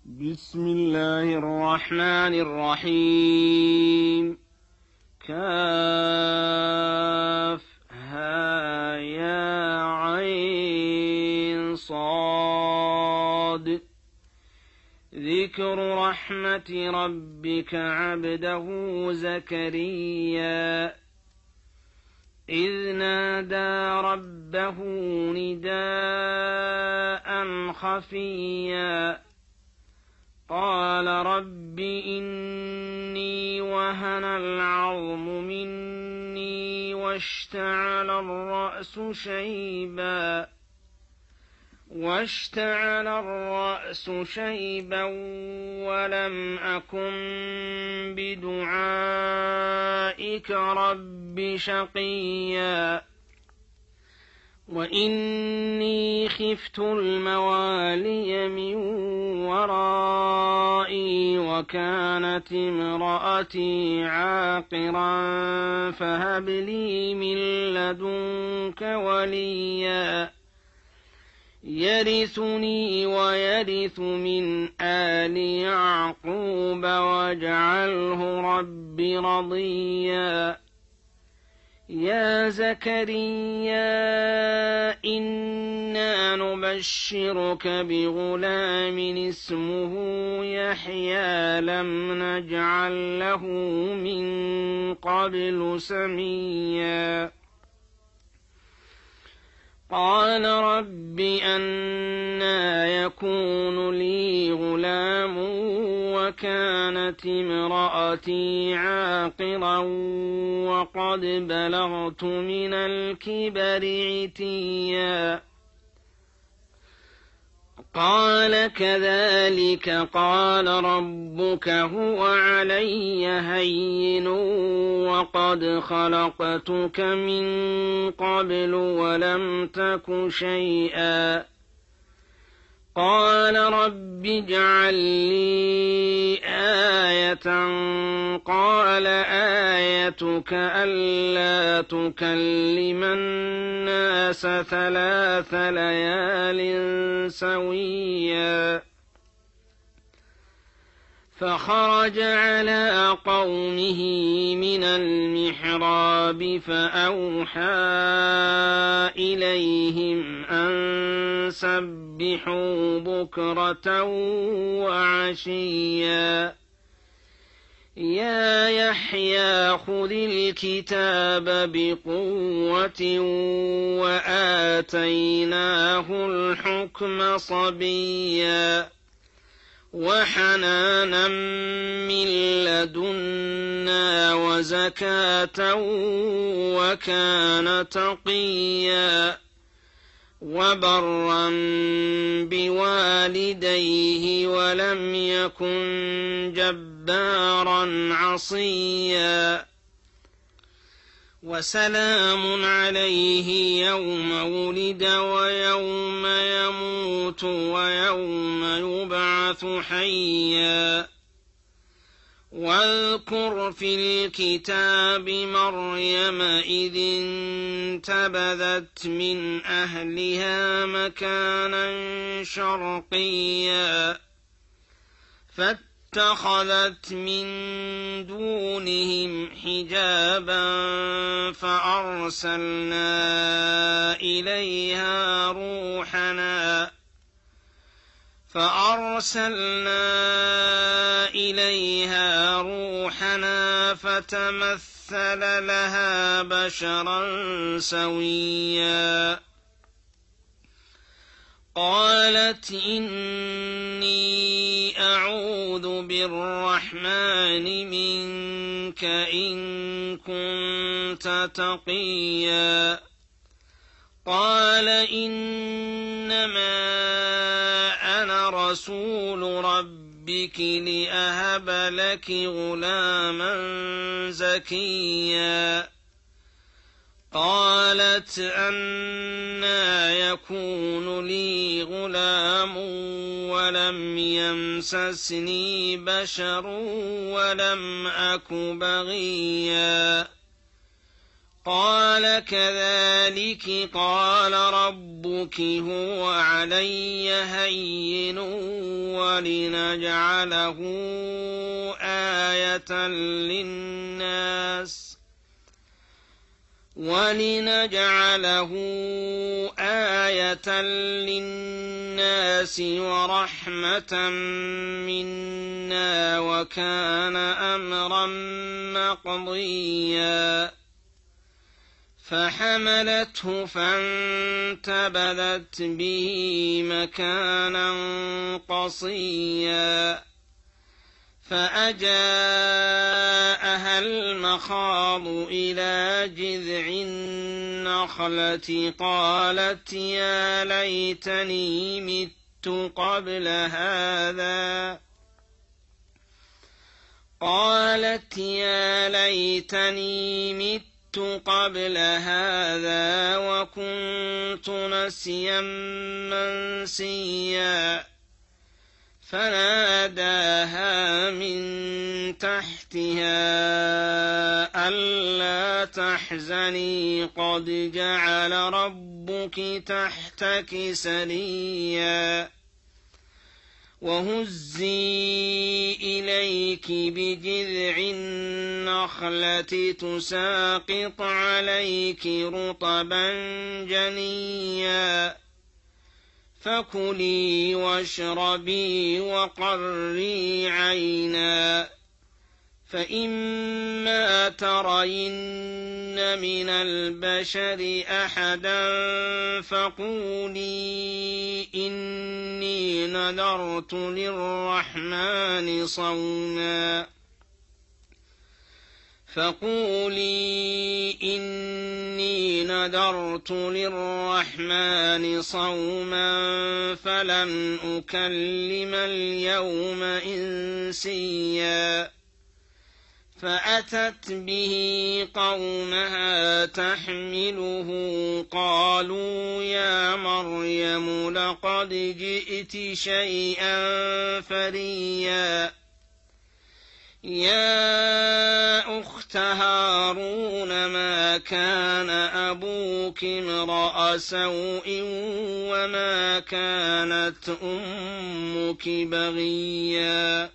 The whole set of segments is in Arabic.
بسم الله الرحمن الرحيم. كافها يا عين صاد. ذكر رحمة ربك عبده زكريا إذ نادى ربه نداء خفيا قال رب إني وهن العظم مني واشتعل الرأس شيبا ولم أكن بدعائك رب شقيا وإني خفت الموالي من ورائي وكانت امرأتي عاقرا فهب لي من لدنك وليا يرثني ويرث من آل يعقوب واجعله رب رضيا يا زكريا إنا نبشرك بغلام اسمه يحيى لم نجعل له من قبل سميا قال رب أنى يكون لي غلام وكانت امرأتي عاقرا وقد بلغت من الكبر عتيا قال كذلك قال ربك هو علي هين وقد خلقتك من قبل ولم تك شيئا قال رب اجعل لي آية قال آيتك ألا تكلم الناس 3 ليال سويا فخرج على قومه من المحراب فأوحى إليهم أن سبحوا بكرة وعشيا يا يحيى خذ الكتاب بقوة وآتيناه الحكم صبيا وحنانا من لدنا وزكاة وكان تقيا وبرا بوالديه ولم يكن جبارا عصيا وسلام عليه يوم ولد ويوم يموت ويوم يبعث حيا واذكر في الكتاب مريم إذ انتبذت من أهلها مكانا شرقيا فاتخذت من دونهم حجابا فأرسلنا إليها روحنا فتمثل لها بشرا سويا قالت إني أعوذ بالرحمن منك إن كنت تقيا قال إنما أنا رسول ربك لأهب لك غلاما زكيا قالت أنى يكون لي غلام ولم يمسسني بشر ولم أك بغيا قال كذلك قال ربك هو علي هين ولنجعله آية للناس ورحمة منا وكان أمرا مقضيا فحملته فانتبذت به مكانا قصيا فأجاءها المخاض إلى جذع النخلة قالت يا ليتني مت قبل هذا وكنت نسيا منسيا فناداها من تحتها ألا تحزني قد جعل ربك تحتك سريا وهزي إليك بجذع النخلة تساقط عليك رطبا جنيا فكلي واشربي وقري عينا فإما ترين من البشر أحدا فقولي إني نذرت للرحمن صوما فلن أكلم اليوم إنسيا فأتت به قومها تحمله قالوا يا مريم لقد جئت شيئا فريا يا أخت هارون ما كان أبوك امرأ سوء وما كانت أمك بغيا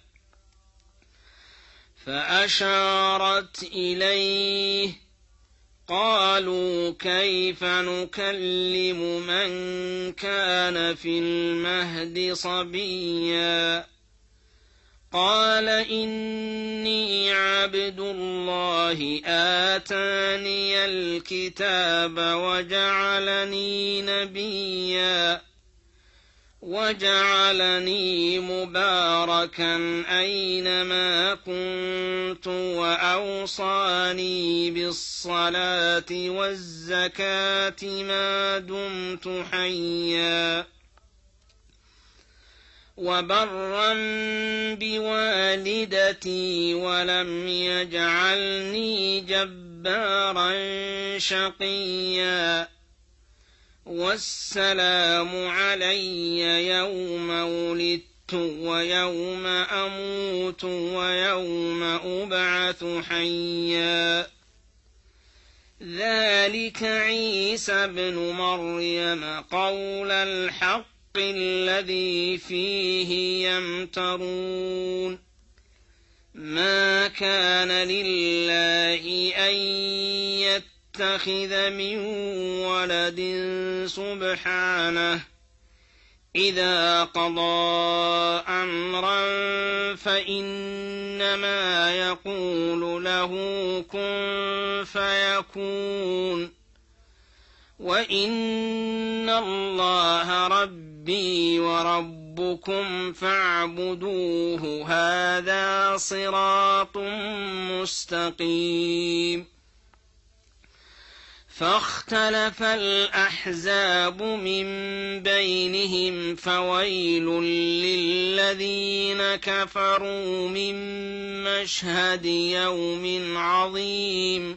فأشارت إليه قالوا كيف نكلم من كان في المهد صبيا قال إني عبد الله آتاني الكتاب وجعلني نبيا وجعلني مباركا أينما كنت وأوصاني بالصلاة والزكاة ما دمت حيا وبرا بوالدتي ولم يجعلني جبارا شقيا والسلام علي يوم ولدت ويوم أموت ويوم أبعث حيا ذلك عيسى ابن مريم قول الحق الذي فيه يمترون ما كان لله أن يتخذ من ولد سبحانه إذا قضى أمرا فإنما يقول له كن فيكون وإن الله ربي وربكم فاعبدوه هذا صراط مستقيم فاختلف الأحزاب من بينهم فويل للذين كفروا من مشهد يوم عظيم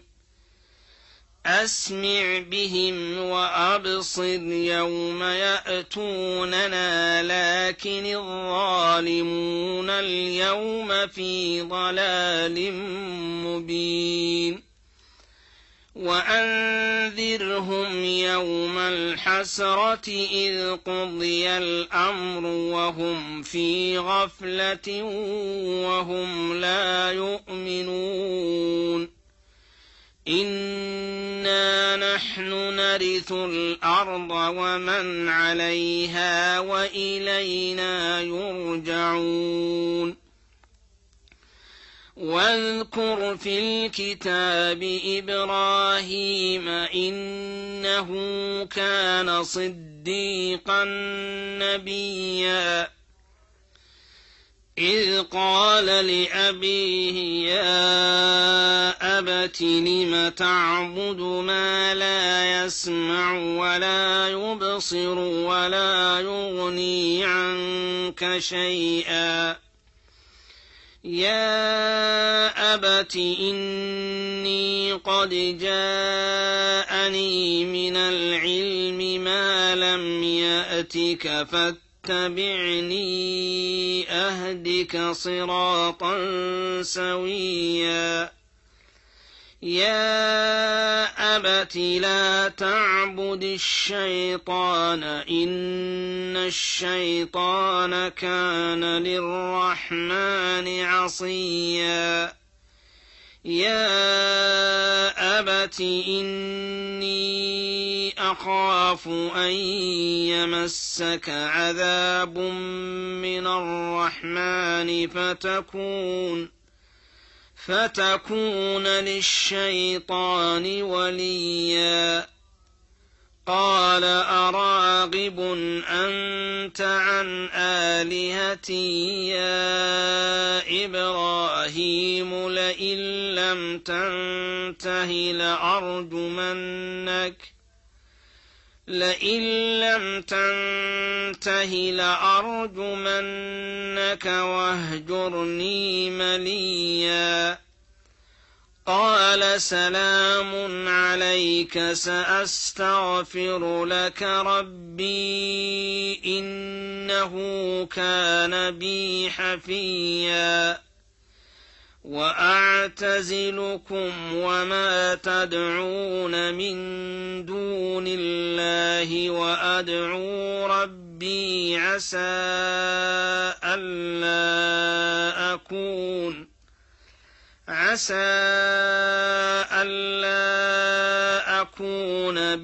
أسمع بهم وأبصر يوم يأتوننا لكن الظالمون اليوم في ضلال مبين وأنذرهم يوم الحسرة إذ قضي الأمر وهم في غفلة وهم لا يؤمنون إنا نحن نرث الأرض ومن عليها وإلينا يرجعون واذكر في الكتاب إبراهيم إنه كان صديقا نبيا إذ قال لأبيه يا أبت لم تعبد ما لا يسمع ولا يبصر ولا يغني عنك شيئا يا أبت إني قد جاءني من العلم ما لم يأتك فاتبعني أهدك صراطا سويا يا أبت لا تعبد الشيطان إن الشيطان كان للرحمن عصيا يا أبت إني أخاف أن يمسك عذاب من الرحمن فتكون للشيطان وليا قال أراغب أنت عن آلهتي يا إبراهيم لئن لم تنته لأرجمنك واهجرني مليا قال سلام عليك سأستغفر لك ربي إنه كان بي حفيا وأعتزلكم وما تدعون من دون الله وأدعو ربي عسى ألا أكون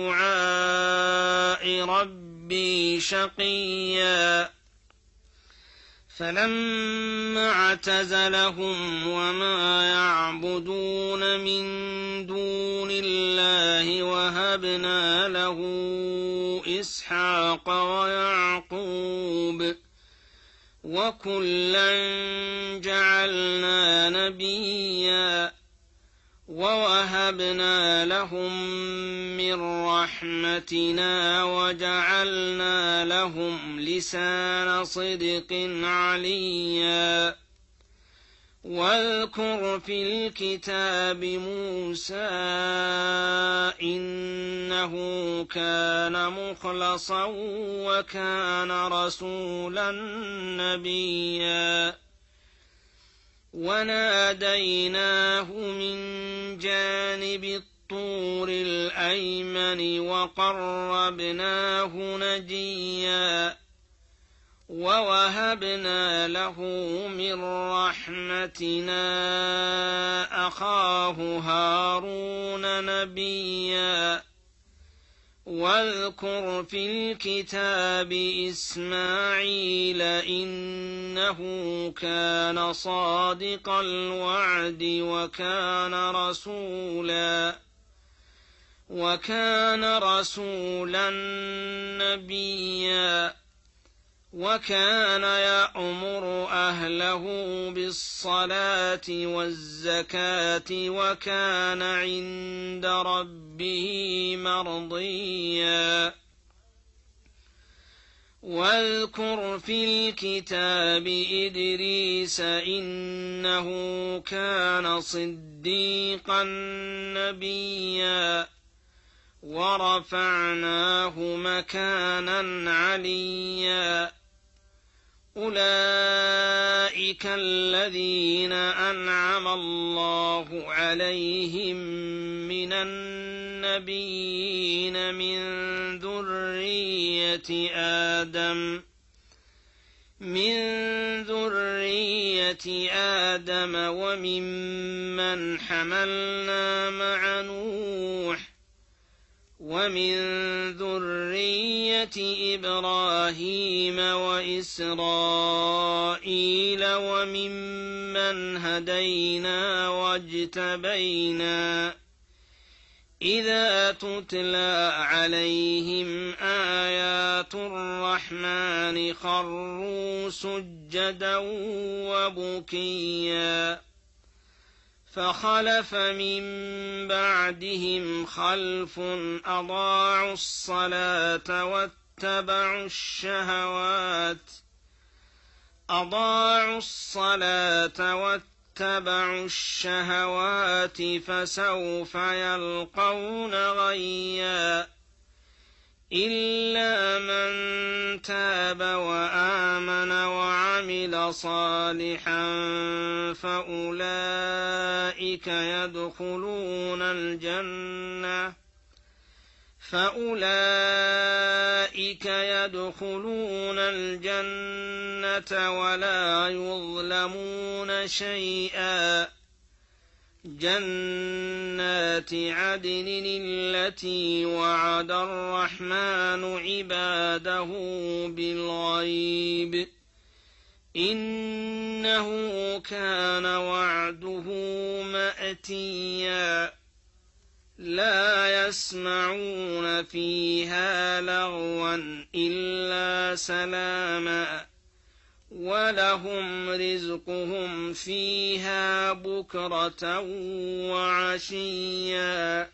بدعاء ربي شقيا فلما اعتزلهم وما يعبدون من دون الله وهبنا له إسحاق ويعقوب وكلا جعلنا نبيا ووهبنا لهم من رحمتنا وجعلنا لهم لسان صدق عليا واذكر في الكتاب موسى إنه كان مخلصا وكان رسولا نبيا وناديناه من جانب الطور الأيمن وقربناه نجيا ووهبنا له من رحمتنا أخاه هارون نبيا واذكر في الكتاب إسماعيل إنه كان صادق الوعد وكان رسولا نبيا وكان يأمر أهله بالصلاة والزكاة وكان عند ربه مرضيا واذكر في الكتاب إدريس إنه كان صديقا نبيا ورفعناه مكانا عليا أولئك أولئك الذين أنعم الله عليهم من النبيين من ذرية آدم وممن حملنا مع نوح ومن ذرية إبراهيم وإسرائيل وممن هدينا واجتبينا إذا تتلى عليهم آيات الرحمن خروا سجدا وبكيا فخلف من بعدهم خلف أضاعوا الصلاة واتبعوا الشهوات فسوف يلقون غيا إلا من تاب وآمن وعمل صالحا فأولئك يدخلون الجنة ولا يظلمون شيئا جنات عدن التي وعد الرحمن عباده بالغيب إنه كان وعده مأتيا لا يسمعون فيها لغوا إلا سلاما ولهم رزقهم فيها بكرة وعشيا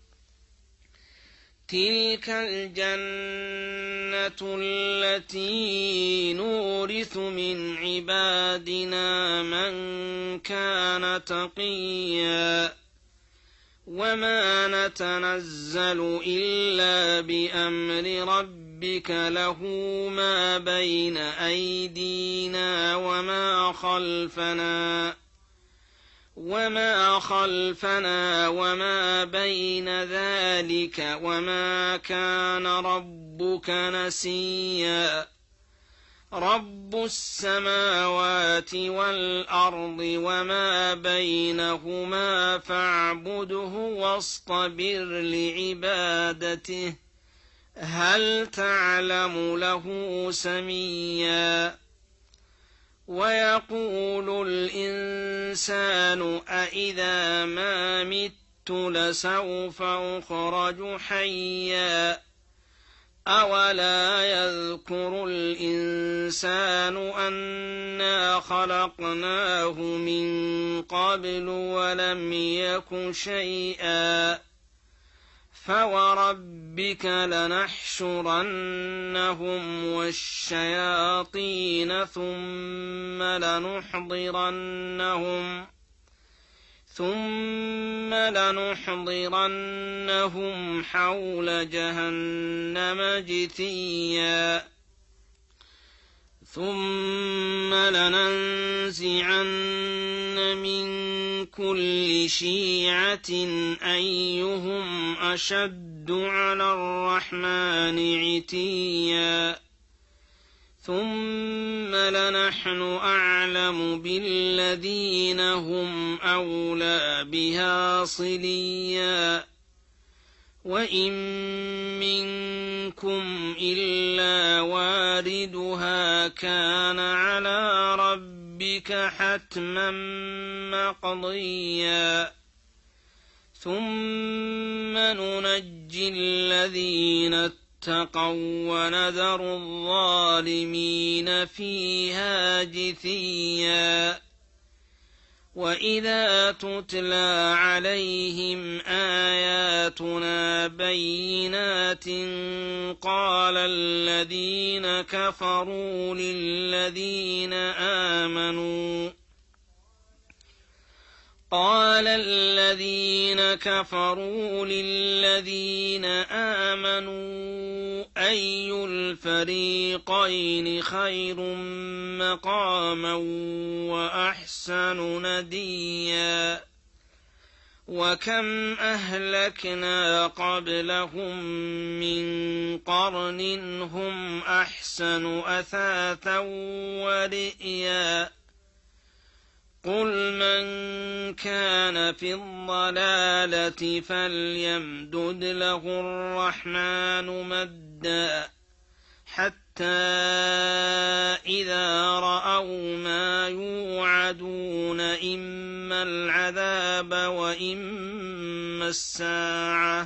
تلك الجنة التي نورث من عبادنا من كان تقيا وما نتنزل إلا بأمر ربك له ما بين أيدينا وما خلفنا وما بين ذلك وما كان ربك نسيا رب السماوات والأرض وما بينهما فاعبده واصطبر لعبادته هل تعلم له سميا ويقول الإنسان أإذا ما مت لسوف أخرج حيا أولا يذكر الإنسان أنا خلقناه من قبل ولم يك شيئا فوربك لنحشرنهم والشياطين ثم لنحضرنهم حول جهنم جثيا ثم لننزعن من كل شيعة أيهم أشد على الرحمن عتيا ثم لنحن أعلم بالذين هم أولى بها صليا وإن منكم إلا واردها كان على ربك حتما مقضيا ثم ننجي الذين اتقوا ونذر الظالمين فيها جثيا وإذا تتلى عليهم آياتنا بينات قال الذين كفروا للذين قال الذين كفروا للذين آمنوا أي الفريقين خير مقاما وأحسن نديا وكم أهلكنا قبلهم من قرن هم أحسن أثاثا ورئيا قل من كان في الضلالة فليمدد له الرحمن مدا حتى إذا رأوا ما يوعدون إما العذاب وإما الساعة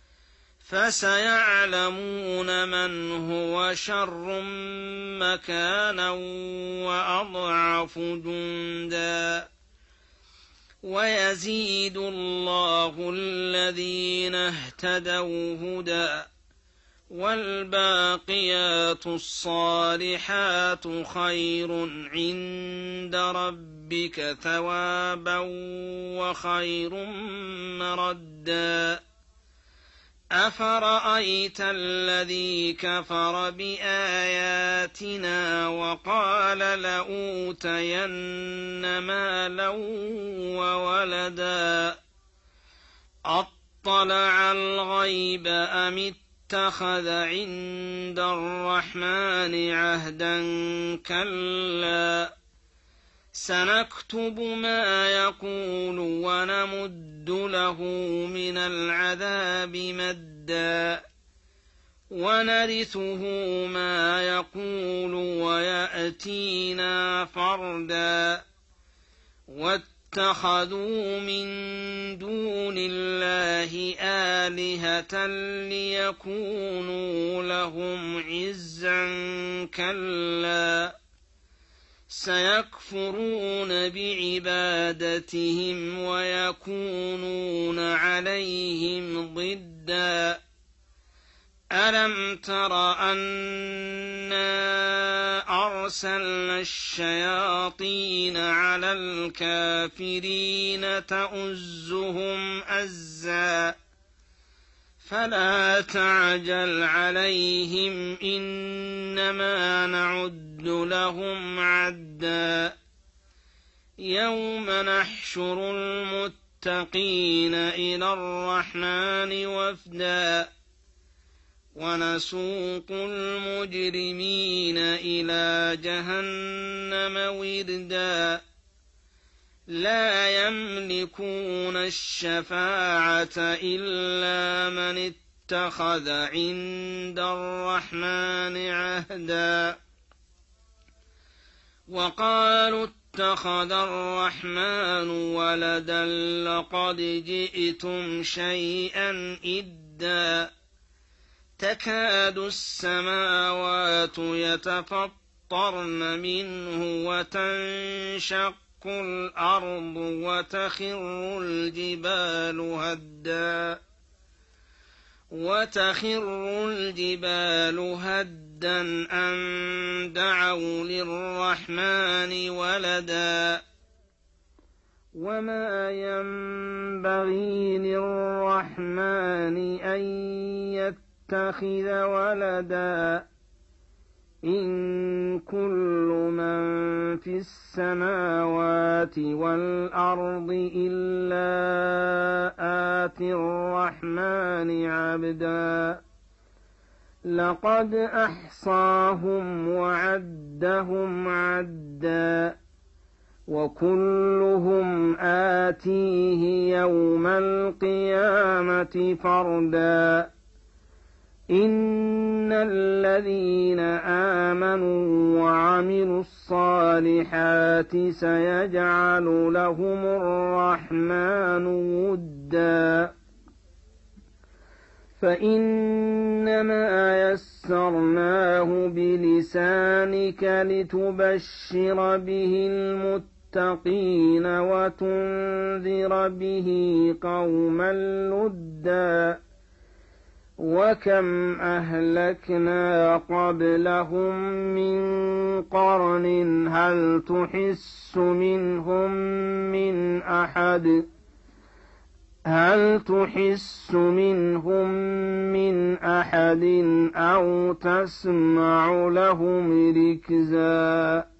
فسيعلمون من هو شر مكانا وأضعف جندا ويزيد الله الذين اهتدوا هدى والباقيات الصالحات خير عند ربك ثوابا وخير مردا أفرأيت الذي كفر بآياتنا وقال لأوتين مالا وولدا أطلع الغيب أم اتخذ عند الرحمن عهدا كلا سنكتب ما يقول ونمد له من العذاب مدا ونرثه ما يقول ويأتينا فردا واتخذوا من دون الله آلهة ليكونوا لهم عزا كلا سيكفرون بعبادتهم ويكونون عليهم ضدا ألم تر أنا أرسلنا الشياطين على الكافرين تؤزهم أزا فلا تعجل عليهم إنما نعد لهم عدا يوم نحشر المتقين إلى الرحمن وفدا ونسوق المجرمين إلى جهنم وردا لا يملكون الشفاعة إلا من اتخذ عند الرحمن عهدا وقالوا اتخذ الرحمن ولدا لقد جئتم شيئا إدا تكاد السماوات يتفطرن منه وتنشق الأرض وتخر الجبال هدا أن دعوا للرحمن ولدا وما ينبغي للرحمن أن يتخذ ولدا إن كل من في السماوات والأرض إلا آتي الرحمن عبدا لقد أحصاهم وعدهم عدا وكلهم آتيه يوم القيامة فردا إن الذين آمنوا وعملوا الصالحات سيجعل لهم الرحمن ودا فإنما يسرناه بلسانك لتبشر به المتقين وتنذر به قوما لدا وكم أهلكنا قبلهم من قرن هل تحس منهم من أحد أو تسمع لهم ركزا